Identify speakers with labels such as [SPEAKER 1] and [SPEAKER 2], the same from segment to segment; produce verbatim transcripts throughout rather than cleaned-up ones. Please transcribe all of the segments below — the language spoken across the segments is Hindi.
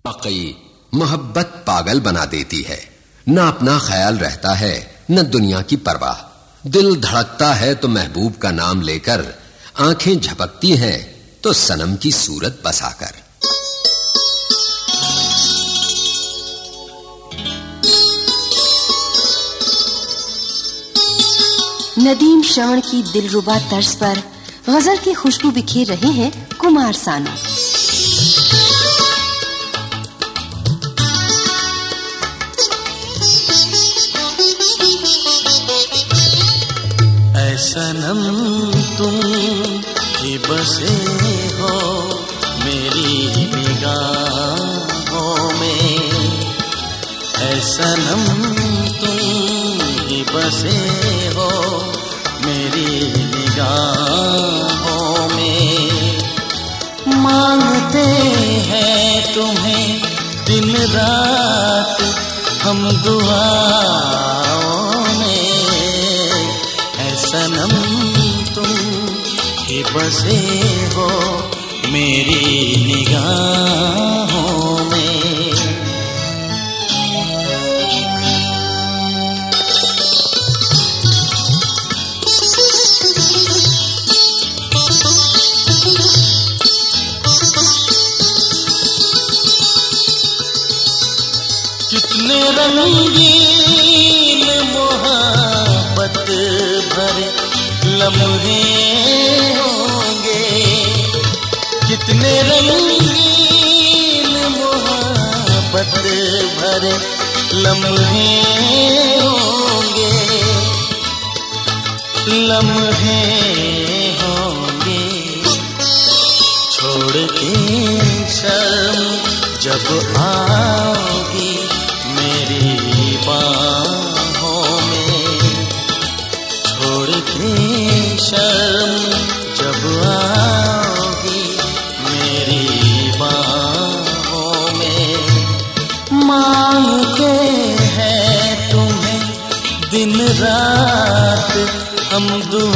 [SPEAKER 1] वाकई मोहब्बत पागल बना देती है, न अपना ख्याल रहता है न दुनिया की परवाह। दिल धड़कता है तो महबूब का नाम लेकर, आंखें झपकती हैं तो सनम की सूरत बसाकर।
[SPEAKER 2] नदीम श्रवण की दिलरुबा तर्ज पर गजल की खुशबू बिखेर रहे हैं कुमार सानू।
[SPEAKER 3] ऐ सनम तुम ही बसे हो मेरी निगाहों में, ऐ सनम तुम ही बसे हो मेरी निगाहों में। मांगते हैं तुम्हें दिन रात हम दुआओं में, ऐ सनम तुम ही बसे हो मेरी निगाहों में। कितने रंगीन मोहब्बत भरे लम्हे होंगे, कितने रंगीन मोहब्बत भरे लम्हे होंगे, लम्हे होंगे। छोड़ के शर्म जब आओगी मेरी बाहों में, छोड़ के शर्म जब आओगी मेरी बाहों में। मांगते हैं तुम्हें दिन रात हम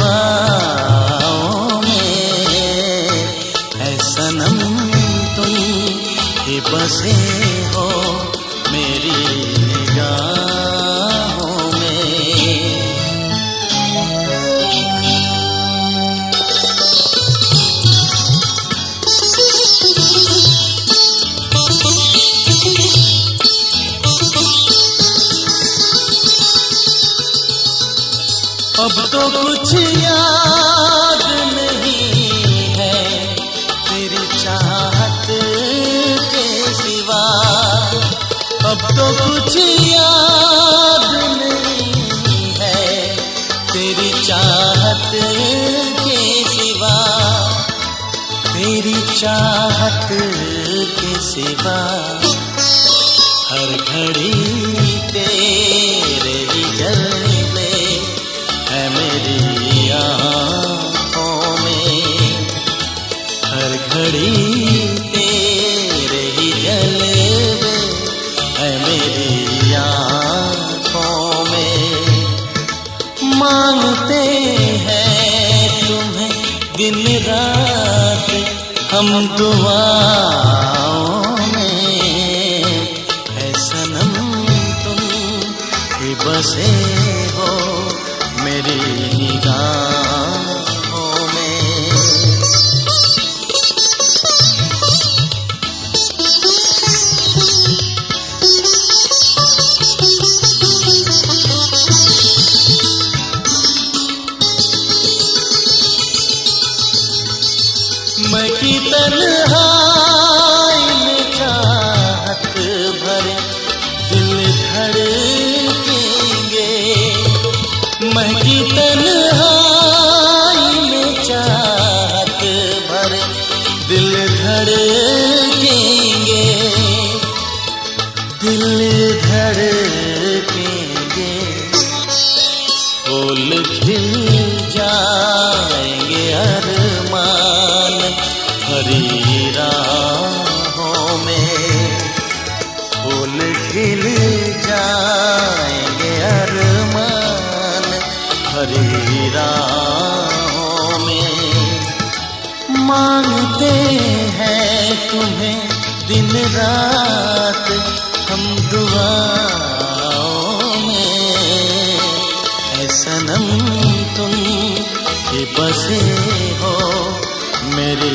[SPEAKER 3] दुआओं में, ऐ सनम तुम ही बसे हो मेरी निगाहों में। अब तो कुछ याद नहीं है तेरी चाहत के सिवा, अब तो कुछ याद नहीं है तेरी चाहत के सिवा, तेरी चाहत के सिवा। हर घड़ी तेरे ही जलवे है मेरी आँखों में, हर घड़ी तेरे ही जलवे है मेरी आँखों में। मांगते हैं तुम्हें दिन रात हम दुआओं में, ऐ सनम तुम ही बसे हो मेरी निगाहों में। मैं की तन्हाई में चाहत भरे दिल धड़केंगे, मैं की तन्हाई में चाहत भरे दिल धड़केंगे, दिल धड़केंगे। फूल खिल जाएंगे अरमान हरी राहों में, फूल खिल जाएंगे अरमान हरी राहों में। मांगते हैं तुम्हें दिन रात हम दुआओं में, ऐ सनम तुम ही बसे हो मेरी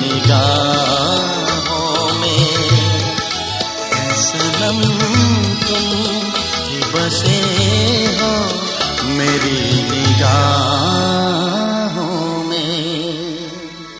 [SPEAKER 3] निगाहों में, ऐ सनम तुम ही बसे हो मेरी निगाह